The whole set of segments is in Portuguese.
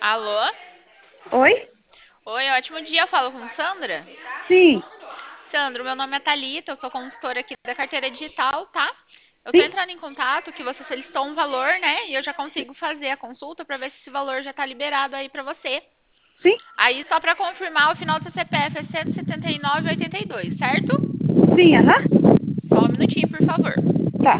Alô? Oi? Oi, ótimo dia. Eu falo com Sandra. Sim, Sandra, meu nome é Thalita, eu sou consultora aqui da carteira digital, tá? Eu tô sim, entrando em contato que você solicitou um valor, né? E eu já consigo fazer a consulta para ver se esse valor já tá liberado aí para você. sim, Aí, só para confirmar, o final do seu CPF é 179,82, certo? sim, aham. Só um minutinho, por favor. Tá,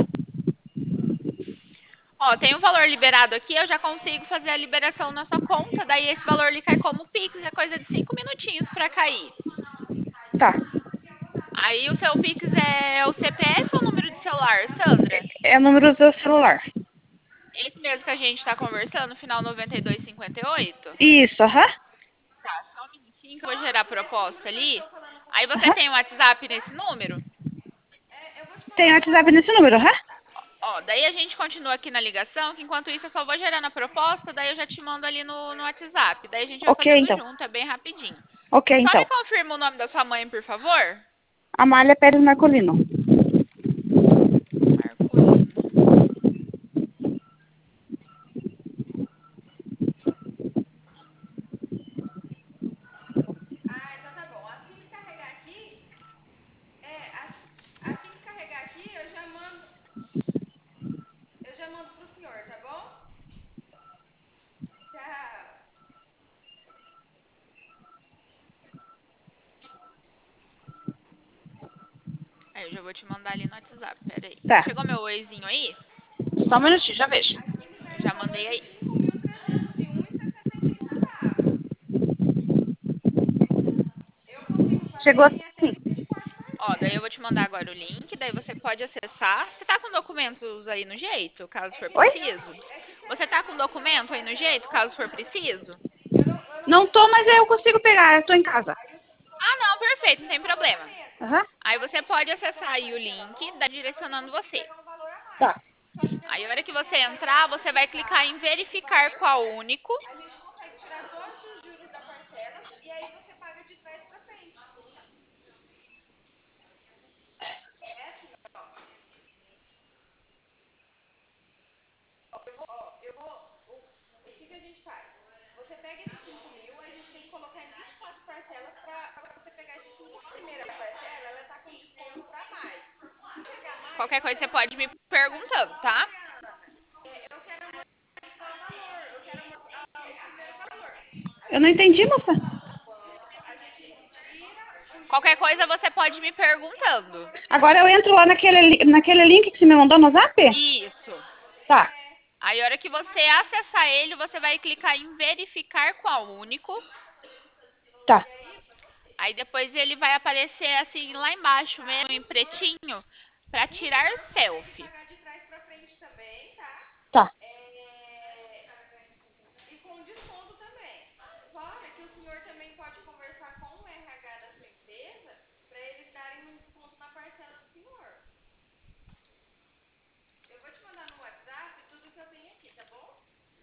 Ó, tem um valor liberado aqui, eu já consigo fazer a liberação na sua conta, daí esse valor ele cai como Pix, é coisa de 5 minutinhos para cair. tá. Aí o seu Pix é o CPF ou o número de celular, Sandra? É o número do seu celular. Esse mesmo que a gente está conversando, final 9258? Isso, aham, Tá, só um minutinho que eu vou gerar a proposta ali. Aí você aham. tem um WhatsApp nesse número? Tem WhatsApp nesse número, aham? Ó, daí a gente continua aqui na ligação, que enquanto isso eu só vou gerando a proposta, daí eu já te mando ali no WhatsApp. Daí a gente vai Ok, fazendo então. junto, é bem rapidinho. Ok, Só me então. confirma o nome da sua mãe, por favor. Amália Pérez Marcolino. Marcolino. Ah, então tá bom. Assim que carregar aqui, assim que carregar aqui, eu já mando pro senhor, tá bom? Tchau. Aí eu já vou te mandar ali no WhatsApp, pera aí. Tá. Chegou meu oizinho aí? Só um minutinho, já vejo. Eu já mandei aí. 5.301,65. Eu consigo fazer Chegou em até assim. 24 Ó, daí eu vou te mandar agora o link, daí você pode acessar. Você tá com documentos aí no jeito, caso for Oi? preciso? Você tá com documento aí no jeito, caso for preciso? Não tô, mas eu consigo pegar. Eu tô em casa. Ah, não, perfeito, não tem problema. Aham. Aí você pode acessar aí o link, tá direcionando você. Tá, Aí a hora que você entrar, você vai clicar em verificar qual único. Você pega esses 5.000, a gente tem que colocar em 24 parcelas pra você pegar esses 5.000. A primeira parcela, ela tá com desconto pra mais. Qualquer coisa você pode me perguntando, tá? eu não entendi, moça. Qualquer coisa você pode me perguntando. Agora eu entro lá naquele link que você me mandou no Zap? Isso. Tá, Aí, a hora que você acessar ele, você vai clicar em verificar qual único. tá, Aí depois ele vai aparecer assim lá embaixo mesmo, em pretinho, para tirar selfie. tá. E com desconto também. Fora que o senhor também pode conversar com o RH da sua empresa para eles darem um desconto na parcela do senhor. Eu vou te mandar no WhatsApp tudo que eu tenho aqui, tá bom?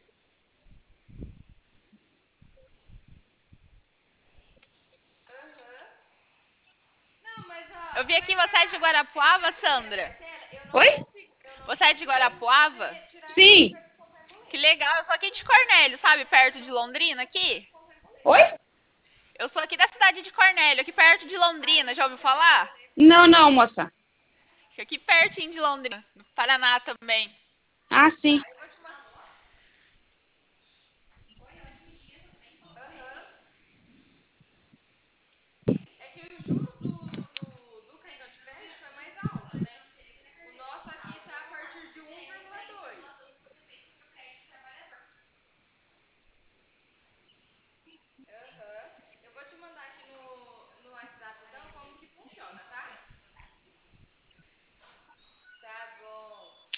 Não, mas ó. Eu vi aqui, você é de Guarapuava, Sandra? Oi? Você é de Guarapuava? Sim. Que legal, eu sou aqui de Cornélio, sabe? Perto de Londrina, aqui. Oi? Eu sou aqui da cidade de Cornélio, aqui perto de Londrina, já ouviu falar? Não, não, moça. Aqui pertinho de Londrina, no Paraná também. Ah, sim. É que os juros do cartão de crédito é mais alto, né? O nosso aqui tá a partir de 1,2. Eu vou te mandar aqui no WhatsApp, então, como que funciona, tá? Tá bom.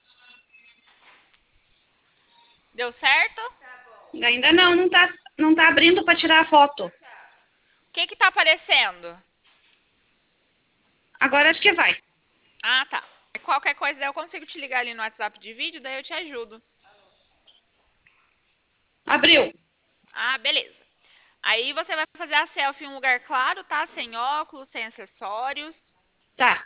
Deu certo? Ainda não, não tá abrindo para tirar a foto. O que que tá aparecendo? Agora acho que vai. Ah, tá. Qualquer coisa daí eu consigo te ligar ali no WhatsApp de vídeo, daí eu te ajudo. Abriu. Ah, beleza. Aí você vai fazer a selfie em um lugar claro, tá? Sem óculos, sem acessórios. Tá.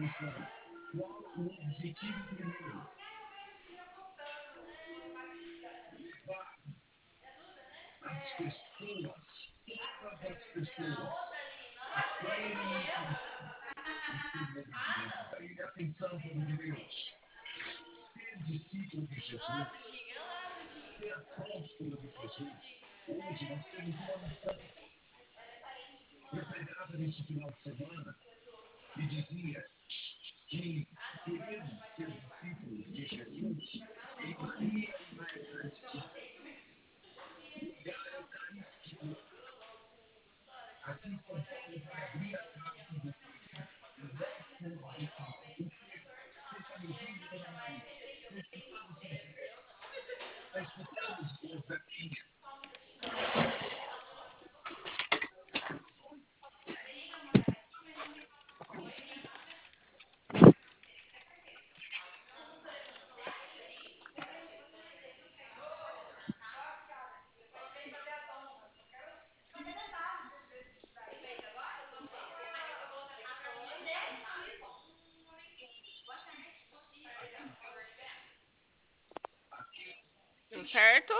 Tudo certo?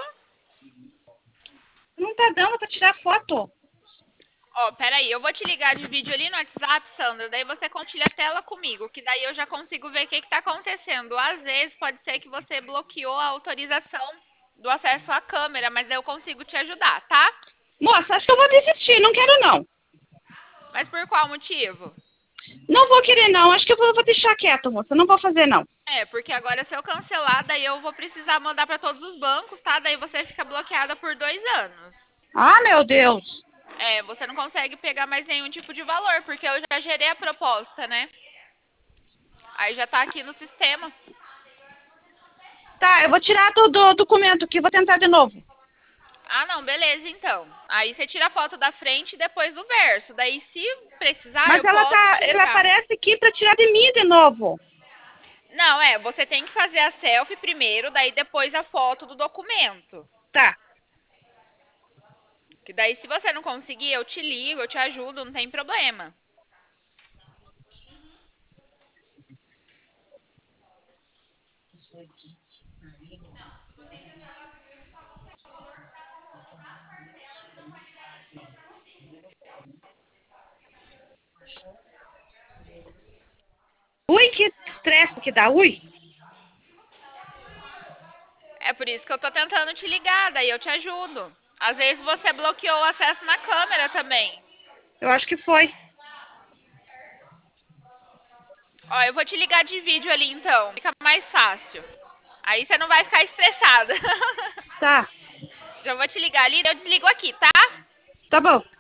Não tá dando pra tirar foto. Ó, peraí, eu vou te ligar de vídeo ali no WhatsApp, Sandra, daí você compartilha a tela comigo, que daí eu já consigo ver o que tá acontecendo. Às vezes pode ser que você bloqueou a autorização do acesso à câmera, mas daí eu consigo te ajudar, tá? Moça, acho que eu vou desistir. Não quero, não. Mas por qual motivo? Não vou querer, não. Acho que eu vou deixar quieto, moça. Não vou fazer, não. É, porque agora se eu cancelar, daí eu vou precisar mandar pra todos os bancos, tá? Daí você fica bloqueada por 2 anos. Ah, meu Deus. É, você não consegue pegar mais nenhum tipo de valor, porque eu já gerei a proposta, né? Aí já tá aqui no sistema. Tá, eu vou tirar do documento aqui. Vou tentar de novo. Ah, não, beleza, então. Aí você tira a foto da frente e depois do verso. Daí, se precisar, Mas eu posso te ela ligar. aparece aqui pra tirar de mim de novo. Não, você tem que fazer a selfie primeiro, daí depois a foto do documento. Tá. Que daí, se você não conseguir, eu te ligo, eu te ajudo, não tem problema. Ui, que estresse que dá. Ui. É por isso que eu tô tentando te ligar, daí eu te ajudo. Às vezes você bloqueou o acesso na câmera também. Eu acho que foi. Ó, eu vou te ligar de vídeo ali então, fica mais fácil. Aí você não vai ficar estressada. Tá. Já vou te ligar ali, eu desligo aqui, tá? Tá bom.